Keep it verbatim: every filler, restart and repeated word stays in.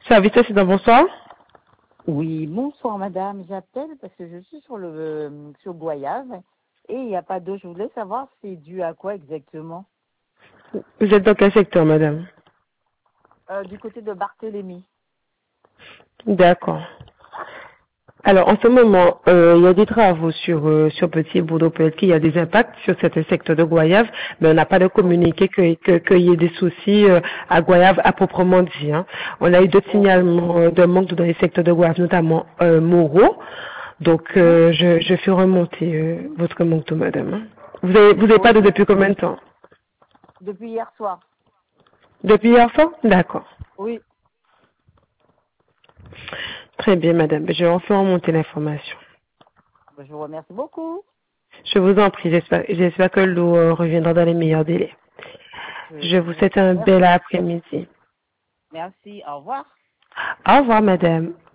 Service aussi dans bonsoir. Oui, bonsoir madame, j'appelle parce que je suis sur le euh, sur Goyave et il n'y a pas d'eau. Je voulais savoir c'est dû à quoi exactement. Vous êtes dans quel secteur, madame? Euh, du côté de Barthélemy. D'accord. Alors, en ce moment, euh, il y a des travaux sur euh, sur Petit Bourdeau. Peut-être qu'il y a des impacts sur certains secteurs de Goyave, mais on n'a pas de communiqué que que- qu'il y ait des soucis euh, à Goyave à proprement dit. Hein. On a eu d'autres Ok. signalements euh, de manque dans les secteurs de Goyave, notamment euh, Moreau. Donc, Mhm. euh, je, je fais remonter euh, votre manque, madame. Hein. Vous avez vous avez pas Ok. de depuis combien de temps? Depuis hier soir. Depuis hier soir? D'accord. Oui. Très bien, madame. Je vais en faire remonter l'information. Ben, je vous remercie beaucoup. Je vous en prie, j'espère, j'espère que l'eau euh, reviendra dans les meilleurs délais. Je, Je je vous vous souhaite un bel remercie. après-midi. Merci. Au revoir. Au revoir, madame.